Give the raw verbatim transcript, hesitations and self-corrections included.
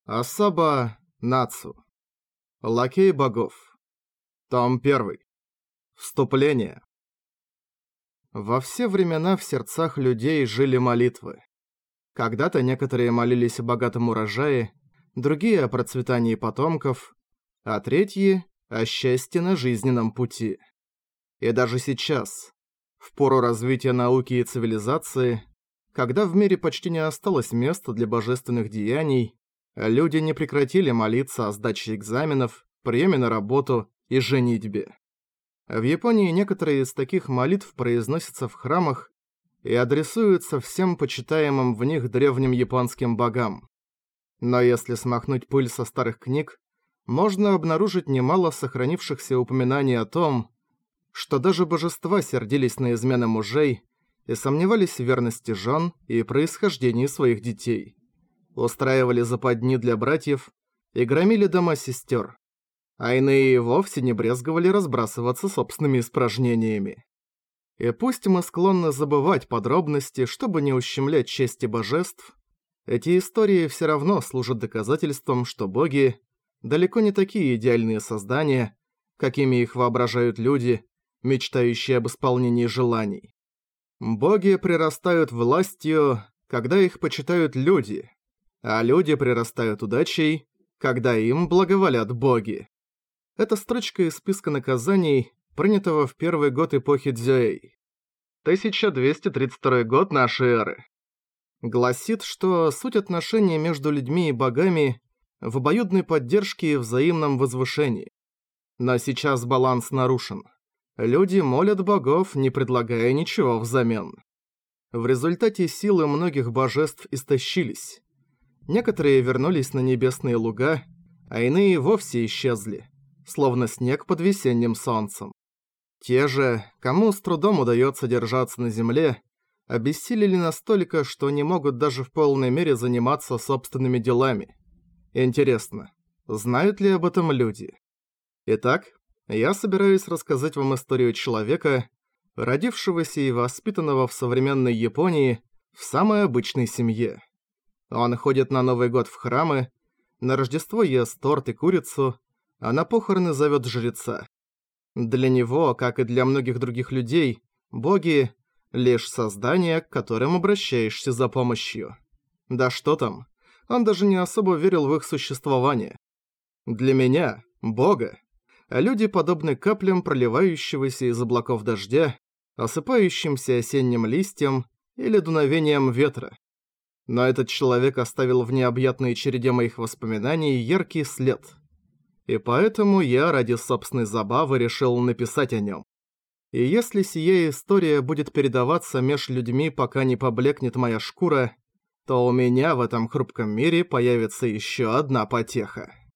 Асаба Нацу. Лакей богов. Том первый. Вступление. Во все времена в сердцах людей жили молитвы. Когда-то некоторые молились о богатом урожае, другие о процветании потомков, а третьи – о счастье на жизненном пути. И даже сейчас, в пору развития науки и цивилизации, когда в мире почти не осталось места для божественных деяний, люди не прекратили молиться о сдаче экзаменов, приеме на работу и женитьбе. В Японии некоторые из таких молитв произносятся в храмах и адресуются всем почитаемым в них древним японским богам. Но если смахнуть пыль со старых книг, можно обнаружить немало сохранившихся упоминаний о том, что даже божества сердились на измены мужей и сомневались в верности жен и происхождении своих детей. Устраивали западни для братьев и громили дома сестер, а иные и вовсе не брезговали разбрасываться собственными испражнениями. И пусть мы склонны забывать подробности, чтобы не ущемлять чести божеств, эти истории все равно служат доказательством, что боги далеко не такие идеальные создания, какими их воображают люди, мечтающие об исполнении желаний. Боги прирастают властью, когда их почитают люди, а люди прирастают удачей, когда им благоволят боги. Это строчка из списка наказаний, принятого в первый год эпохи Дзюэй. тысяча двести тридцать второй год нашей эры. Гласит, что суть отношений между людьми и богами в обоюдной поддержке и взаимном возвышении. Но сейчас баланс нарушен. Люди молят богов, не предлагая ничего взамен. В результате силы многих божеств истощились. Некоторые вернулись на небесные луга, а иные вовсе исчезли, словно снег под весенним солнцем. Те же, кому с трудом удается держаться на земле, обессилели настолько, что не могут даже в полной мере заниматься собственными делами. Интересно, знают ли об этом люди? Итак, я собираюсь рассказать вам историю человека, родившегося и воспитанного в современной Японии в самой обычной семье. Он ходит на Новый год в храмы, на Рождество ест торт и курицу, а на похороны зовет жреца. Для него, как и для многих других людей, боги — лишь создания, к которым обращаешься за помощью. Да что там, он даже не особо верил в их существование. Для меня, бога, люди подобны каплям проливающегося из облаков дождя, осыпающимся осенним листьям или дуновением ветра. Но этот человек оставил в необъятной череде моих воспоминаний яркий след. И поэтому я ради собственной забавы решил написать о нем. И если сия история будет передаваться меж людьми, пока не поблекнет моя шкура, то у меня в этом хрупком мире появится еще одна потеха.